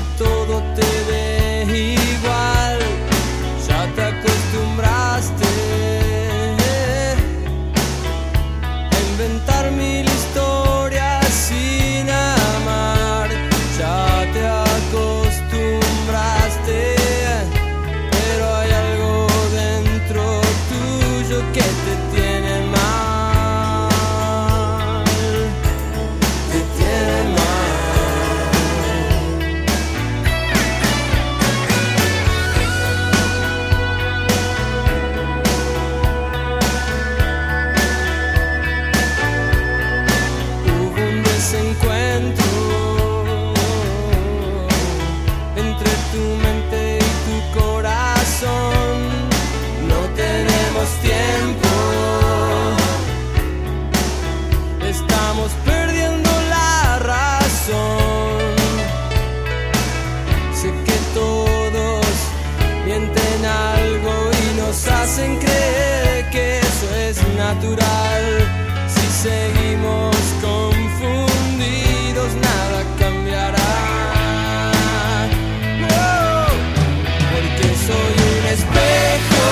todo te dé igual, ya te acostumbraste a inventar mil historias sin amar, ya te acostumbraste, pero hay algo dentro tuyo que te tiene mal. Entre tu mente y tu corazón, no tenemos tiempo, estamos perdiendo la razón. Sé que todos mienten algo y nos hacen creer que eso es natural. Si seguimos confundidos, nada cambiará. Soy un espejo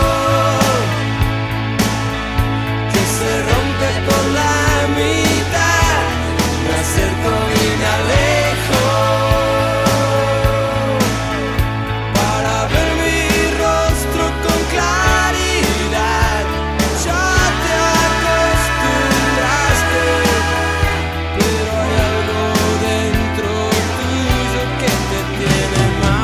que se rompe por la mitad, me acerco y me alejo para ver mi rostro con claridad. Ya te acostumbraste, pero hay algo dentro tuyo que te tiene mal.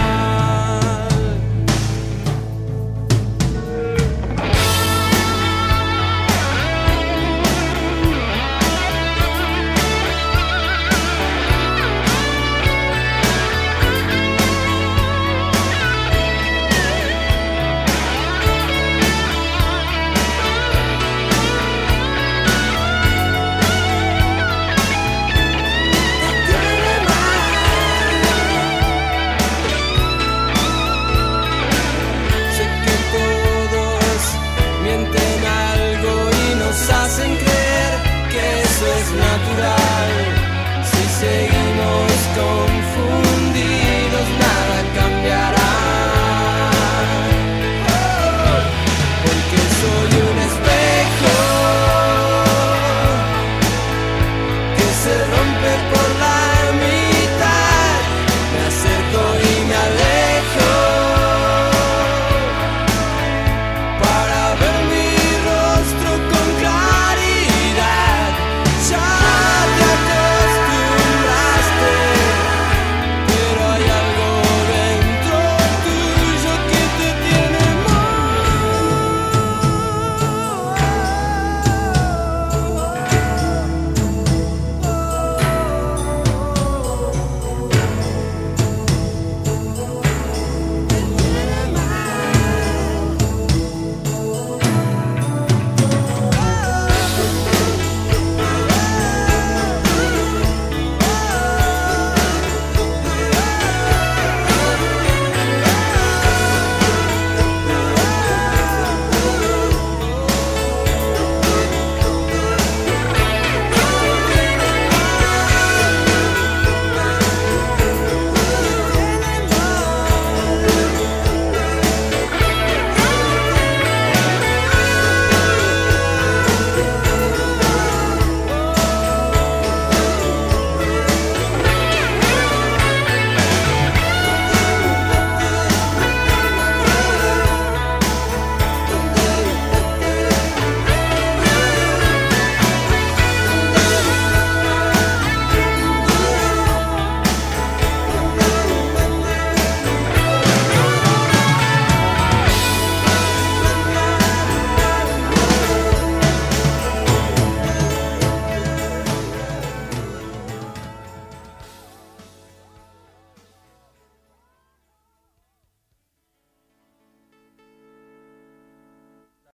Hacen creer que eso es natural. Si seguimos confundidos, nada cambiará. Porque soy un espejo que se rompe por la